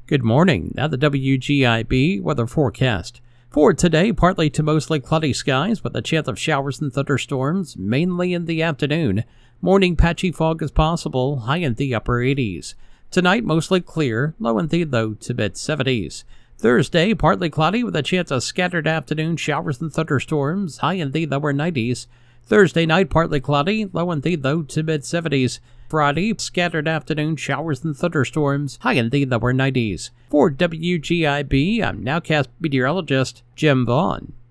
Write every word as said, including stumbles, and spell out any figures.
Good morning. Now the W G I B weather forecast. For today, partly to mostly cloudy skies with a chance of showers and thunderstorms, mainly in the afternoon. Morning patchy fog is possible, high in the upper eighties. Tonight, mostly clear, low in the low to mid seventies. Thursday, partly cloudy with a chance of scattered afternoon showers and thunderstorms, high in the lower nineties. Thursday night, partly cloudy, low in the low to mid seventies. Friday, scattered afternoon showers and thunderstorms, high in the lower nineties. For W G I B, I'm Nowcast meteorologist Jim Vaughn.